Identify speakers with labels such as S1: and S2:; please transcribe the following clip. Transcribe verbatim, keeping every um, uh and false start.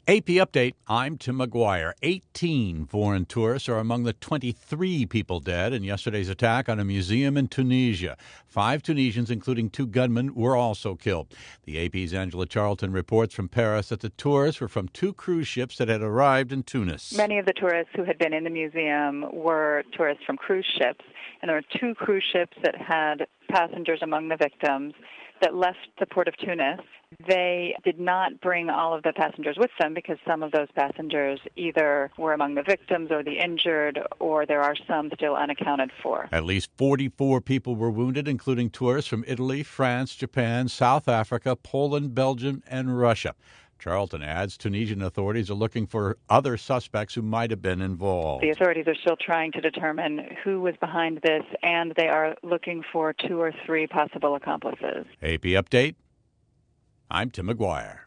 S1: A P Update, I'm Tim McGuire. eighteen foreign tourists are among the twenty-three people dead in yesterday's attack on a museum in Tunisia. Five Tunisians, including two gunmen, were also killed. The A P's Angela Charlton reports from Paris that the tourists were from two cruise ships that had arrived in Tunis.
S2: Many of the tourists who had been in the museum were tourists from cruise ships, and there were two cruise ships that had passengers among the victims that left the port of Tunis. They did not bring all of the passengers with them because some of those passengers either were among the victims or the injured, or there are some still unaccounted for.
S1: At least forty-four people were wounded, including tourists from Italy, France, Japan, South Africa, Poland, Belgium, and Russia. Charlton adds Tunisian authorities are looking for other suspects who might have been involved.
S2: The authorities are still trying to determine who was behind this, and they are looking for two or three possible accomplices.
S1: A P Update, I'm Tim McGuire.